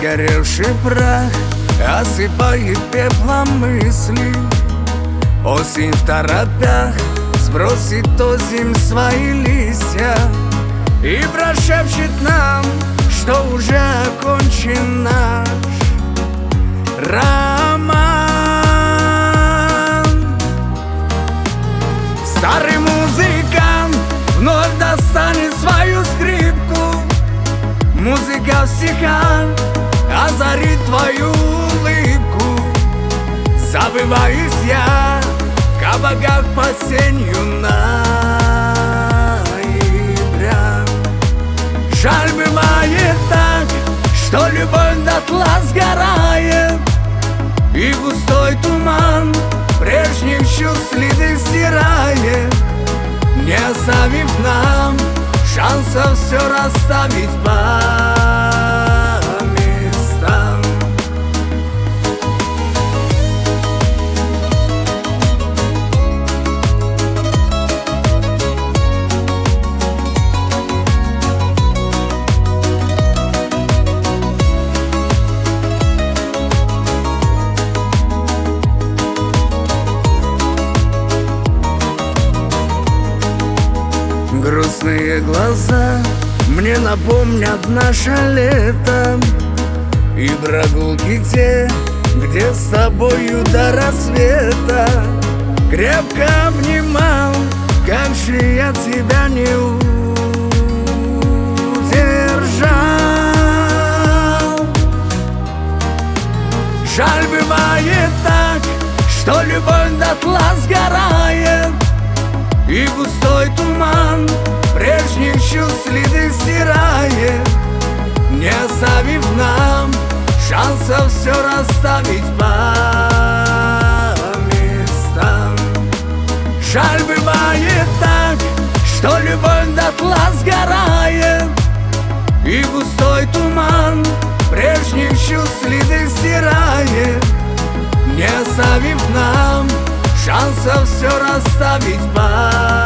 Сгоревший прах осыпает пеплом мысли. Осень в торопях сбросит озимь свои листья и прошепчет нам, что уже окончен наш роман. Старый музыкант вновь достанет свою скрипку. Музыка в стихах озарит твою улыбку. Забываюсь я в кабаках под сенью ноября. Жаль, бывает так, что любовь дотла сгорает, и густой туман прежних чувств следы стирает, не оставив нам шансов все расставить по местам. Грустные глаза мне напомнят наше лето и прогулки те, где с тобою до рассвета. Крепко обнимал, как же я тебя не удержал. Жаль, бывает так, что любовь дотла сгорает, и густой туман прежних чувств следы стирает, не оставив нам шансов все расставить по местам. Жаль, бывает так, что любовь дотла сгорает, и густой туман прежних чувств следы стирает, не оставив нам шансов все расставить по